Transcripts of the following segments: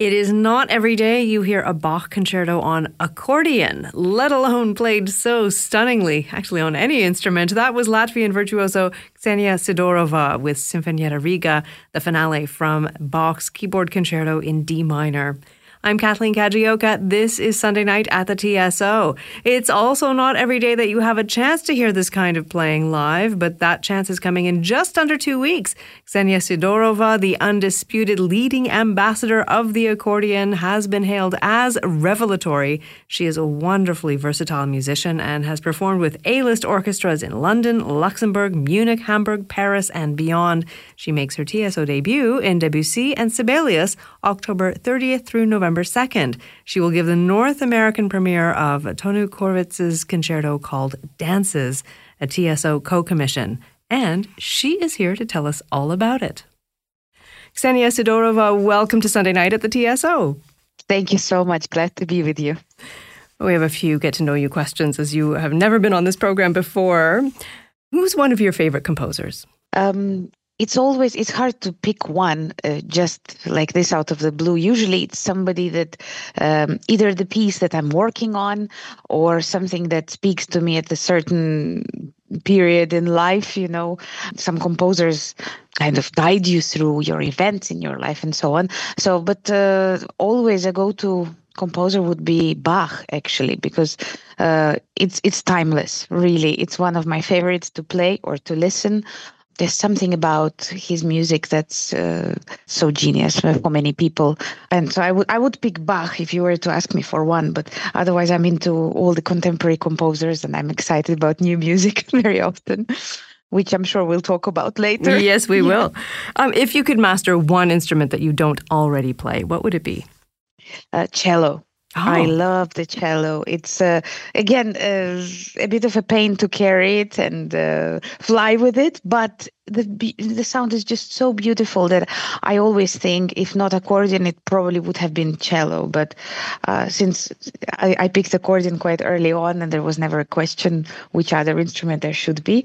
It is not every day you hear a Bach concerto on accordion, let alone played so stunningly, actually on any instrument. That was Latvian virtuoso Ksenia Sidorova with Sinfonietta Riga, the finale from Bach's keyboard concerto in D minor. I'm Kathleen Kajioka. This is Sunday Night at the TSO. It's also not every day that you have a chance to hear this kind of playing live, but that chance is coming in just under 2 weeks. Ksenia Sidorova, the undisputed leading ambassador of the accordion, has been hailed as revelatory. She is a wonderfully versatile musician and has performed with A-list orchestras in London, Luxembourg, Munich, Hamburg, Paris, and beyond. She makes her TSO debut in Debussy and Sibelius October 30th through November 2nd. She will give the North American premiere of Tonu Korvitz's concerto called Dances, a TSO co-commission. And she is here to tell us all about it. Ksenia Sidorova, welcome to Sunday Night at the TSO. Thank you so much. Glad to be with you. We have a few get-to-know-you questions, as you have never been on this program before. Who's one of your favorite composers? It's hard to pick one just like this out of the blue. Usually it's somebody that either the piece that I'm working on or something that speaks to me at a certain period in life. You know, some composers kind of guide you through your events in your life and so on. But always a go-to composer would be Bach, actually, because it's timeless, really. It's one of my favorites to play or to listen. There's something about his music that's so genius for many people. And so I would pick Bach if you were to ask me for one, but otherwise I'm into all the contemporary composers and I'm excited about new music very often, which I'm sure we'll talk about later. Yes, we will. If you could master one instrument that you don't already play, what would it be? Cello. Oh. I love the cello. It's, again, a bit of a pain to carry it and fly with it, but the sound is just so beautiful that I always think, if not accordion, it probably would have been cello. But since I picked accordion quite early on and there was never a question which other instrument there should be,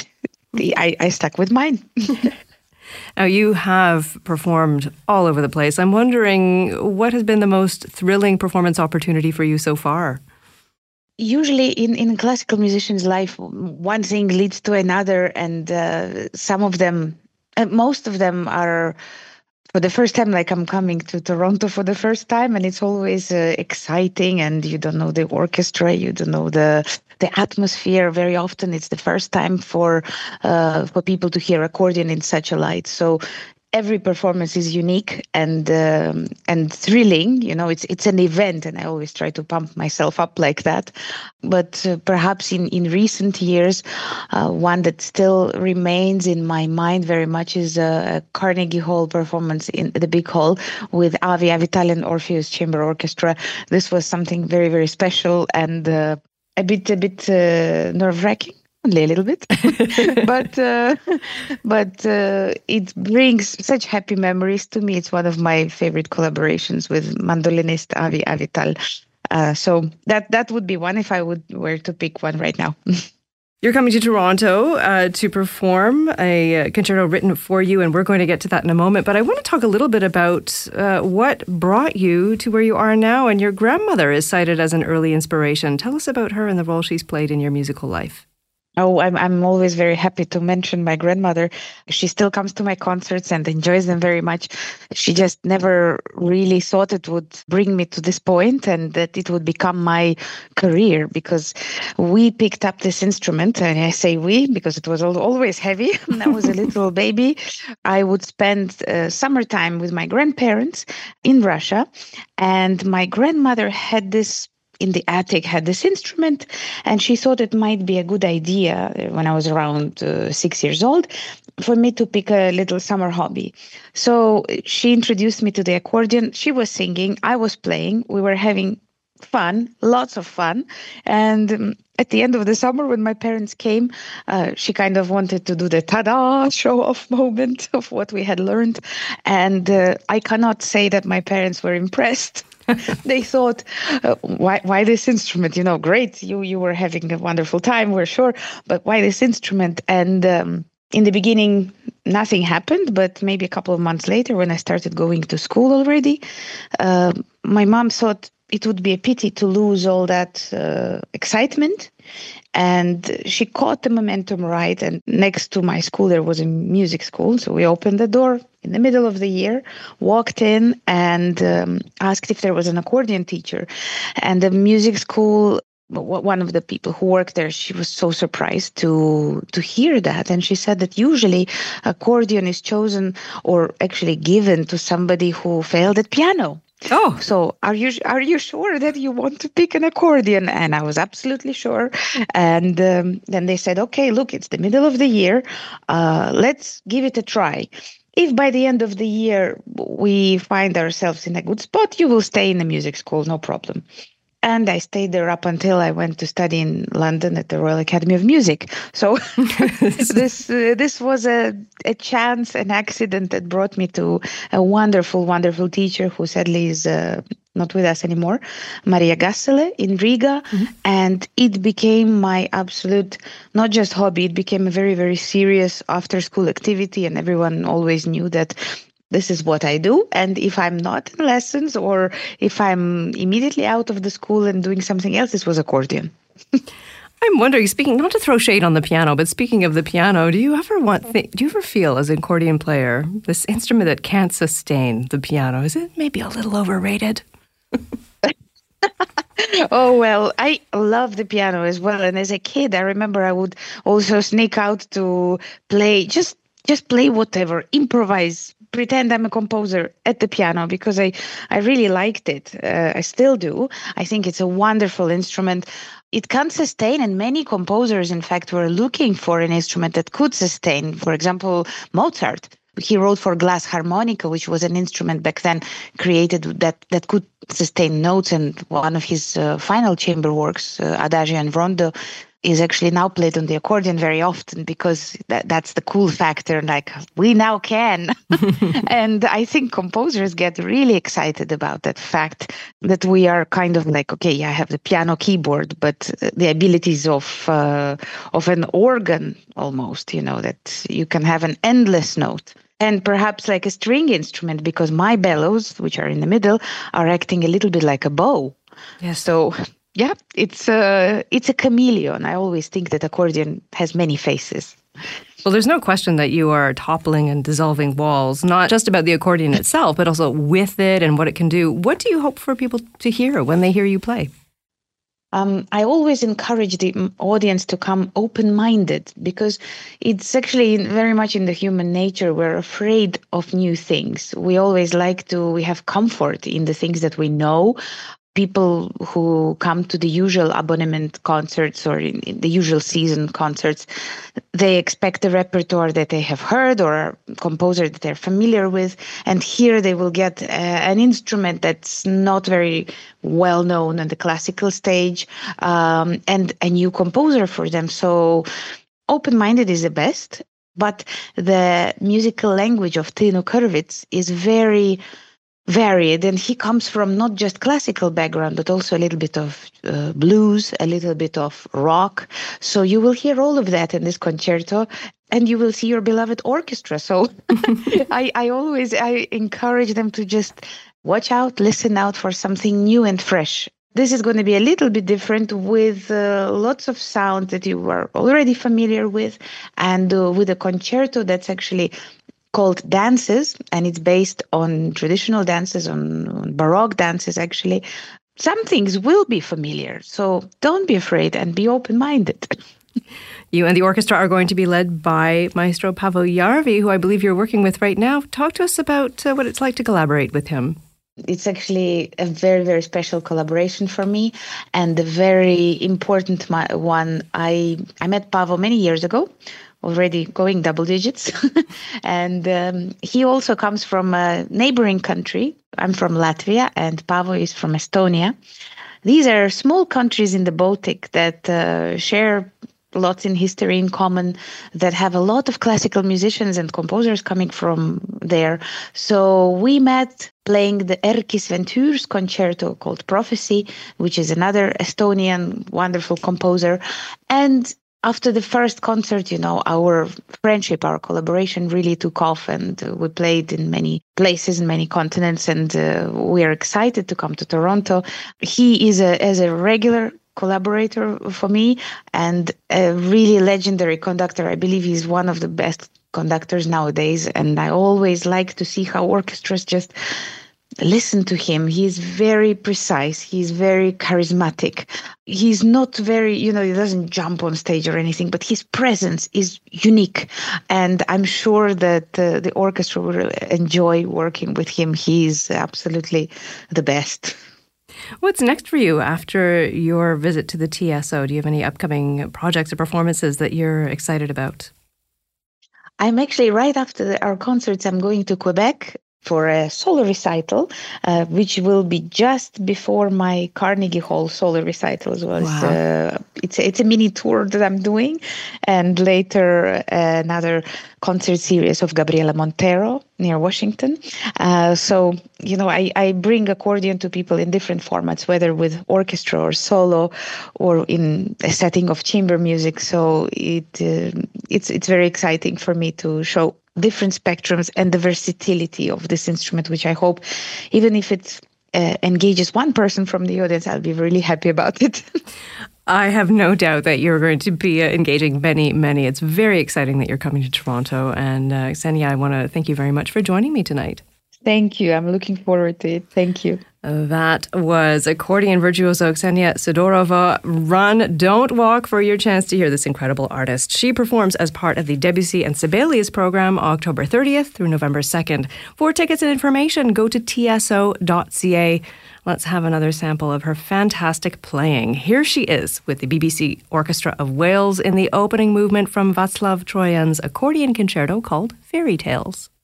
I stuck with mine. Now, you have performed all over the place. I'm wondering, what has been the most thrilling performance opportunity for you so far? Usually in classical musicians' life, one thing leads to another, and some of them, most of them are for the first time, like I'm coming to Toronto for the first time, and it's always exciting, and you don't know the orchestra, you don't know the atmosphere. Very often it's the first time for people to hear accordion in such a light. So every performance is unique and thrilling. You know, it's an event, and I always try to pump myself up like that. But perhaps in recent years, one that still remains in my mind very much is a Carnegie Hall performance in the Big Hall with Avi Avital and Orpheus Chamber Orchestra. This was something very, very special and a bit nerve-wracking. Only a little bit, but it brings such happy memories to me. It's one of my favorite collaborations with mandolinist Avi Avital. So that would be one if I were to pick one right now. You're coming to Toronto to perform a concerto written for you, and we're going to get to that in a moment. But I want to talk a little bit about what brought you to where you are now. And your grandmother is cited as an early inspiration. Tell us about her and the role she's played in your musical life. Oh, I'm always very happy to mention my grandmother. She still comes to my concerts and enjoys them very much. She just never really thought it would bring me to this point and that it would become my career, because we picked up this instrument, and I say we because it was always heavy. When I was a little baby, I would spend summertime with my grandparents in Russia, and my grandmother had this in the attic, had this instrument, and she thought it might be a good idea when I was around 6 years old for me to pick a little summer hobby. So she introduced me to the accordion. She was singing, I was playing, we were having fun, lots of fun. And at the end of the summer, when my parents came, she kind of wanted to do the ta-da show-off moment of what we had learned. And I cannot say that my parents were impressed. They thought, why this instrument? You know, great, you were having a wonderful time, we're sure, but why this instrument? And In the beginning, nothing happened, but maybe a couple of months later, when I started going to school already, my mom thought it would be a pity to lose all that excitement. And she caught the momentum right. And next to my school, there was a music school. So we opened the door in the middle of the year, walked in and asked if there was an accordion teacher. And the music school, one of the people who worked there, she was so surprised to hear that. And she said that usually accordion is chosen or actually given to somebody who failed at piano. Oh, so are you sure that you want to pick an accordion? And I was absolutely sure. And then they said, okay, look, it's the middle of the year. Let's give it a try. If by the end of the year we find ourselves in a good spot, you will stay in the music school, no problem. And I stayed there up until I went to study in London at the Royal Academy of Music. So this was a chance, an accident that brought me to a wonderful, wonderful teacher who sadly is not with us anymore, Maria Gassele in Riga. Mm-hmm. And it became my absolute, not just hobby, it became a very, very serious after-school activity. And everyone always knew that this is what I do. And if I'm not in lessons or if I'm immediately out of the school and doing something else, this was accordion. I'm wondering, speaking, not to throw shade on the piano, but speaking of the piano, do you ever feel as an accordion player, this instrument that can't sustain the piano, is it maybe a little overrated? Oh, well, I love the piano as well. And as a kid, I remember I would also sneak out to play, just play whatever, improvise, pretend I'm a composer at the piano because I really liked it. I still do. I think it's a wonderful instrument. It can sustain, and many composers, in fact, were looking for an instrument that could sustain. For example, Mozart. He wrote for glass harmonica, which was an instrument back then created that could sustain notes. And one of his final chamber works, Adagio and Rondo, is actually now played on the accordion very often because that's the cool factor. Like, we now can. And I think composers get really excited about that fact that we are kind of like, okay, I have the piano keyboard, but the abilities of an organ almost, that you can have an endless note. And perhaps like a string instrument, because my bellows, which are in the middle, are acting a little bit like a bow. Yes. So yeah, it's a chameleon. I always think that accordion has many faces. Well, there's no question that you are toppling and dissolving walls, not just about the accordion itself, but also with it and what it can do. What do you hope for people to hear when they hear you play? I always encourage the audience to come open-minded because it's actually very much in the human nature. We're afraid of new things. We always we have comfort in the things that we know. People who come to the usual abonnement concerts or in the usual season concerts, they expect a repertoire that they have heard or a composer that they're familiar with. And here they will get an instrument that's not very well known on the classical stage and a new composer for them. So open-minded is the best. But the musical language of Tino Krvits is very varied, and he comes from not just classical background, but also a little bit of blues, a little bit of rock. So you will hear all of that in this concerto, and you will see your beloved orchestra. So I encourage them to just watch out, listen out for something new and fresh. This is going to be a little bit different with lots of sound that you are already familiar with, and with a concerto that's actually called Dances, and it's based on traditional dances, on Baroque dances, actually. Some things will be familiar, so don't be afraid and be open-minded. You and the orchestra are going to be led by Maestro Paavo Järvi, who I believe you're working with right now. Talk to us about what it's like to collaborate with him. It's actually a very, very special collaboration for me and a very important one. I met Paavo many years ago, already going double digits. And he also comes from a neighboring country. I'm from Latvia and Paavo is from Estonia. These are small countries in the Baltic that share lots in history in common, that have a lot of classical musicians and composers coming from there. So we met playing the Erkis Ventures concerto called Prophecy, which is another Estonian wonderful composer. And after the first concert, our friendship, our collaboration really took off, and we played in many places, in many continents, and we are excited to come to Toronto. He is as a regular collaborator for me and a really legendary conductor. I believe he's one of the best conductors nowadays, and I always like to see how orchestras just listen to him. He's very precise. He's very charismatic. He's not very, he doesn't jump on stage or anything, but his presence is unique. And I'm sure that the orchestra will enjoy working with him. He's absolutely the best. What's next for you after your visit to the TSO? Do you have any upcoming projects or performances that you're excited about? I'm actually, right after our concerts, I'm going to Quebec for a solo recital, which will be just before my Carnegie Hall solo recital as well. Wow. It's a mini tour that I'm doing, and later another concert series of Gabriela Montero near Washington. So, I bring accordion to people in different formats, whether with orchestra or solo or in a setting of chamber music. So it's very exciting for me to show different spectrums and the versatility of this instrument, which I hope, even if it engages one person from the audience, I'll be really happy about it. I have no doubt that you're going to be engaging many, many. It's very exciting that you're coming to Toronto. And Ksenia, I want to thank you very much for joining me tonight. Thank you. I'm looking forward to it. Thank you. That was accordion virtuoso Ksenia Sidorova. Run, don't walk for your chance to hear this incredible artist. She performs as part of the Debussy and Sibelius program October 30th through November 2nd. For tickets and information, go to tso.ca. Let's have another sample of her fantastic playing. Here she is with the BBC Orchestra of Wales in the opening movement from Václav Troyan's accordion concerto called Fairy Tales.